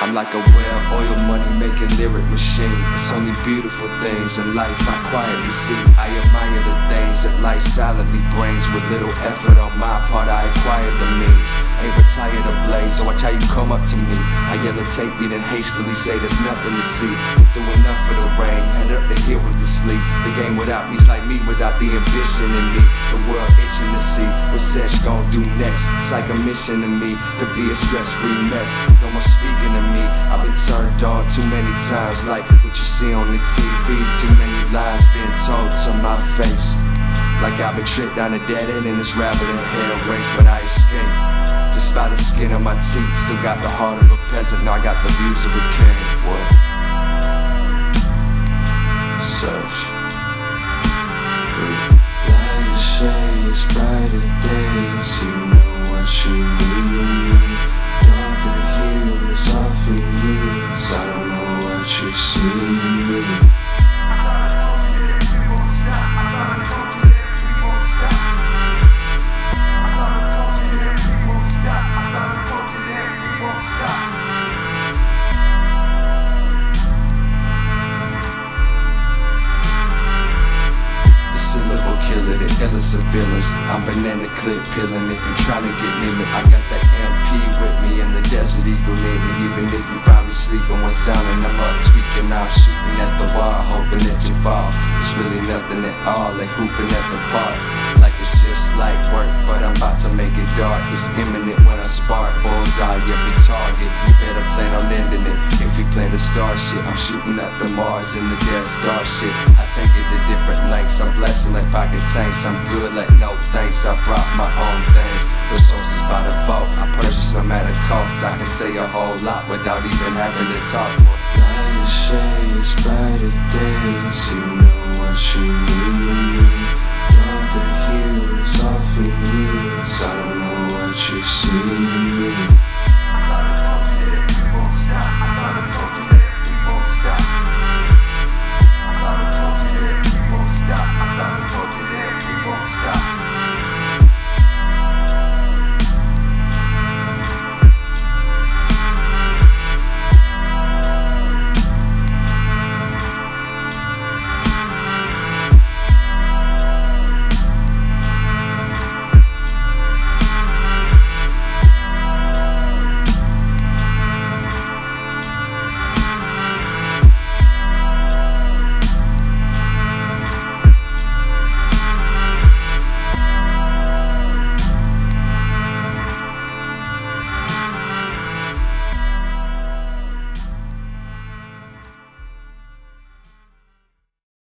I'm like a well-oiled money-making lyric machine. It's only beautiful things in life I quietly see. I admire the things that life silently brings. With little effort on my part, I acquire the means. Ain't retired ablaze, so watch how you come up to me. I yell a tape me, then hastily say there's nothing to see. Been through enough for the rain, head up the hill with the sleep. The game without me's like me without the ambition in me. The world itching to see what Sesh gon' do next. It's like a mission to me to be a stress-free mess. No more speaking to me. I've been turned on too many times, like what you see on the TV. Too many lies being told to my face. Like I've been tricked down a dead end in this rabbit and hell race, but I escaped just by the skin of my teeth. Still got the heart of a peasant, now I got the views of a king. What? Search. Lighter shades, brighter days, you know what you mean to me. Darker hues, often used, I don't know what you see in me. Killer, the illest of villains. I'm banana clip peeling. If you tryna get near me, I got that MP with me and the Desert Eagle near me. Even if you find me sleeping, one sound and I'm up tweaking out, shooting at the wall, hoping that you fall. It's really nothing at all, they hooping at the park. Like it's just light work, but I'm about to make it dark. It's imminent when I spark, bullseye every target. You better plan on ending it. If you plan to start shit, I'm shooting up the Mars and the Death Star shit. I take it to different lengths, I'm blessing like pocket tanks. I'm good like no thanks, I brought my own things. Resources by default, I purchase no matter cost. I can say a whole lot without even having to talk. Lighter shades, brighter days, you know what you mean to me. Darker hues, often used, I don't know what you see.